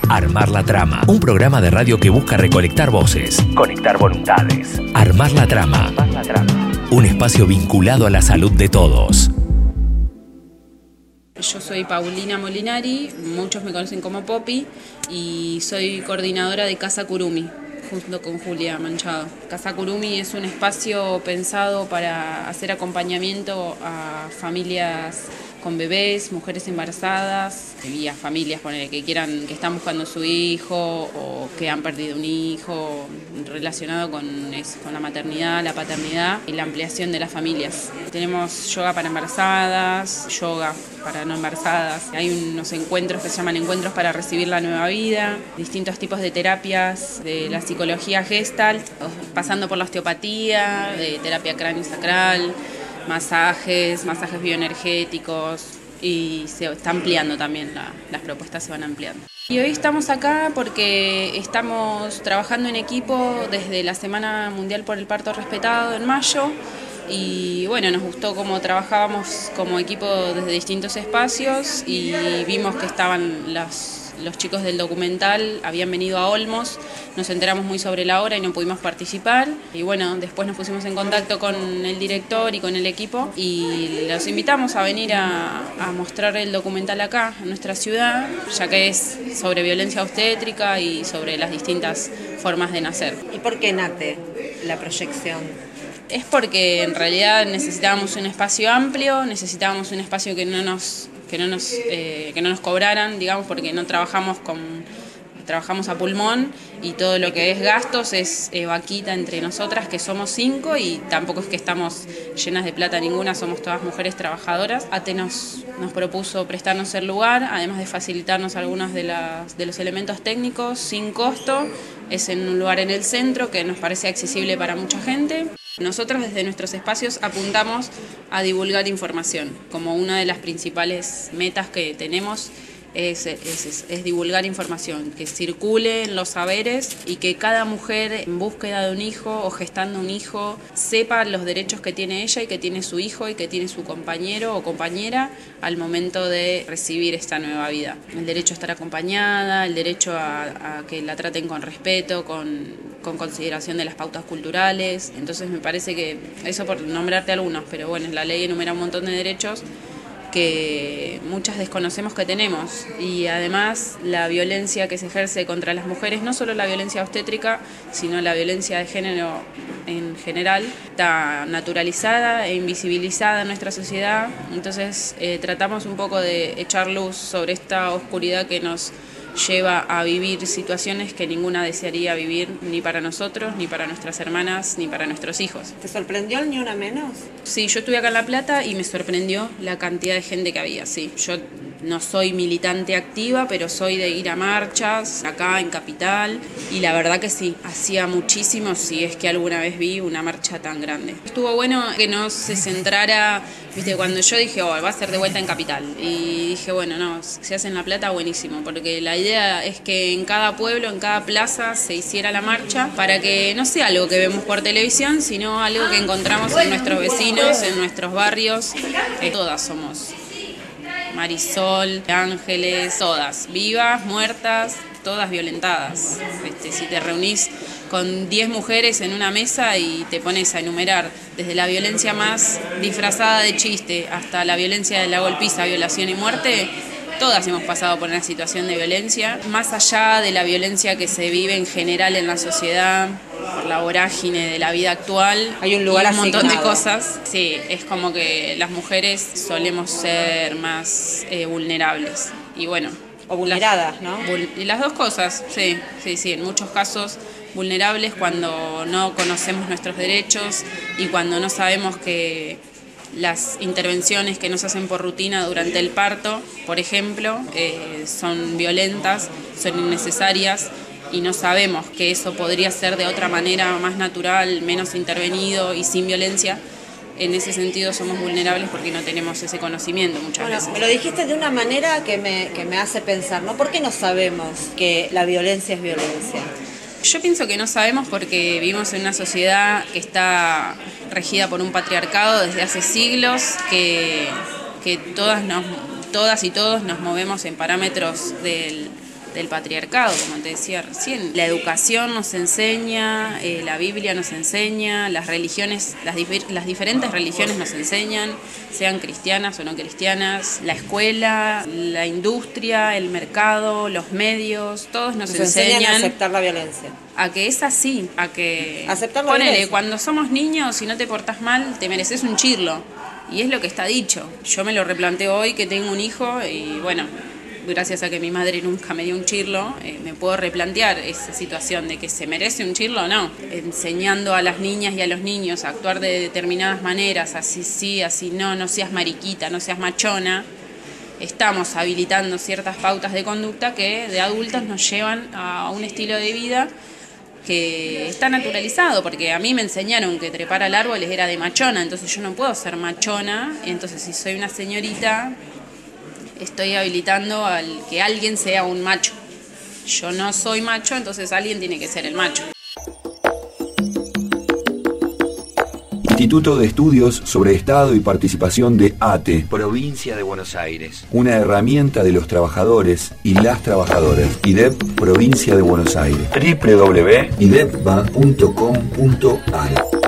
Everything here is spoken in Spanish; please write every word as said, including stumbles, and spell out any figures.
Armar la Trama, un programa de radio que busca recolectar voces, conectar voluntades. Armar la Trama, Armar la Trama. Un espacio vinculado a la salud de todos. Yo soy Paulina Molinari, muchos me conocen como Poppy, y soy coordinadora de Casa Curumi, junto con Julia Manchado. Casa Curumi es un espacio pensado para hacer acompañamiento a familias con bebés, mujeres embarazadas y a familias ponele, que quieran, que están buscando su hijo o que han perdido un hijo relacionado con, eso, con la maternidad, la paternidad y la ampliación de las familias. Tenemos yoga para embarazadas, yoga para no embarazadas. Hay unos encuentros que se llaman encuentros para recibir la nueva vida, distintos tipos de terapias de la psicología Gestalt, pasando por la osteopatía, de terapia cráneo-sacral, masajes, masajes bioenergéticos, y se está ampliando también, la, las propuestas se van ampliando. Y hoy estamos acá porque estamos trabajando en equipo desde la Semana Mundial por el Parto Respetado en mayo, y bueno, nos gustó cómo trabajábamos como equipo desde distintos espacios y vimos que estaban las... Los chicos del documental habían venido a Olmos, nos enteramos muy sobre la hora y no pudimos participar. Y bueno, después nos pusimos en contacto con el director y con el equipo y los invitamos a venir a, a mostrar el documental acá, en nuestra ciudad, ya que es sobre violencia obstétrica y sobre las distintas formas de nacer. ¿Y por qué nace la proyección? Es porque en realidad necesitábamos un espacio amplio, necesitábamos un espacio que no nos... que no nos eh, que no nos cobraran, digamos, porque no trabajamos con trabajamos a pulmón y todo lo que es gastos es eh, vaquita entre nosotras, que somos cinco y tampoco es que estamos llenas de plata ninguna, somos todas mujeres trabajadoras. ATE nos, nos propuso prestarnos el lugar, además de facilitarnos algunos de, las, de los elementos técnicos sin costo. Es en un lugar en el centro que nos parece accesible para mucha gente. Nosotros desde nuestros espacios apuntamos a divulgar información, como una de las principales metas que tenemos es, es, es, es divulgar información, que circulen los saberes y que cada mujer en búsqueda de un hijo o gestando un hijo sepa los derechos que tiene ella y que tiene su hijo y que tiene su compañero o compañera al momento de recibir esta nueva vida. El derecho a estar acompañada, el derecho a, a que la traten con respeto, con... con consideración de las pautas culturales. Entonces me parece que, eso por nombrarte algunos, pero bueno, la ley enumera un montón de derechos que muchas desconocemos que tenemos, y además la violencia que se ejerce contra las mujeres, no solo la violencia obstétrica, sino la violencia de género en general, está naturalizada e invisibilizada en nuestra sociedad. Entonces eh, tratamos un poco de echar luz sobre esta oscuridad que nos lleva a vivir situaciones que ninguna desearía vivir, ni para nosotros, ni para nuestras hermanas, ni para nuestros hijos. ¿Te sorprendió el Ni Una Menos? Sí, yo estuve acá en La Plata y me sorprendió la cantidad de gente que había, sí. Yo no soy militante activa, pero soy de ir a marchas, acá en Capital, y la verdad que sí, hacía muchísimo, si es que alguna vez vi una marcha tan grande. Estuvo bueno que no se centrara, viste, cuando yo dije, oh, va a ser de vuelta en Capital, y dije, bueno, no, se hace en La Plata, buenísimo, porque la idea es que en cada pueblo, en cada plaza se hiciera la marcha para que no sea algo que vemos por televisión, sino algo que encontramos en nuestros vecinos, en nuestros barrios. Eh, todas somos Marisol, Ángeles, todas, vivas, muertas, todas violentadas. Este, si te reunís con diez mujeres en una mesa y te pones a enumerar desde la violencia más disfrazada de chiste hasta la violencia de la golpiza, violación y muerte, todas hemos pasado por una situación de violencia, más allá de la violencia que se vive en general en la sociedad, por la vorágine de la vida actual. Hay un lugar y un montón asignado. de cosas. Sí, es como que las mujeres solemos ser más eh, vulnerables. Y bueno. O vulneradas, las, ¿no? Vul- y las dos cosas, sí, sí, sí. En muchos casos vulnerables cuando no conocemos nuestros derechos y cuando no sabemos que las intervenciones que nos hacen por rutina durante el parto, por ejemplo, eh, son violentas, son innecesarias, y no sabemos que eso podría ser de otra manera, más natural, menos intervenido y sin violencia. En ese sentido somos vulnerables porque no tenemos ese conocimiento muchas Bueno, veces. me lo dijiste de una manera que me, que me hace pensar, ¿no? ¿Por qué no sabemos que la violencia es violencia? Yo pienso que no sabemos porque vivimos en una sociedad que está regida por un patriarcado desde hace siglos, que, que todas, nos, todas y todos nos movemos en parámetros del del patriarcado, como te decía recién. La educación nos enseña, eh, la Biblia nos enseña, las religiones, las, dif- las diferentes religiones nos enseñan, sean cristianas o no cristianas, la escuela, la industria, el mercado, los medios, todos nos, Nos enseñan, enseñan a aceptar la violencia. A que es así, a que... Aceptar la ponele, violencia. cuando somos niños, si no te portás mal, te mereces un chirlo. Y es lo que está dicho. Yo me lo replanteo hoy que tengo un hijo y bueno, gracias a que mi madre nunca me dio un chirlo, eh, me puedo replantear esa situación de que se merece un chirlo o no. Enseñando a las niñas y a los niños a actuar de determinadas maneras, así sí, así no, no seas mariquita, no seas machona. Estamos habilitando ciertas pautas de conducta que de adultos nos llevan a un estilo de vida que está naturalizado, porque a mí me enseñaron que trepar al árbol era de machona, entonces yo no puedo ser machona, entonces si soy una señorita estoy habilitando al que alguien sea un macho. Yo no soy macho, entonces alguien tiene que ser el macho. Instituto de Estudios sobre Estado y Participación de A T E, Provincia de Buenos Aires. una herramienta de los trabajadores y las trabajadoras. I D E P, Provincia de Buenos Aires. doble u doble u doble u punto i d e p b a punto com punto a r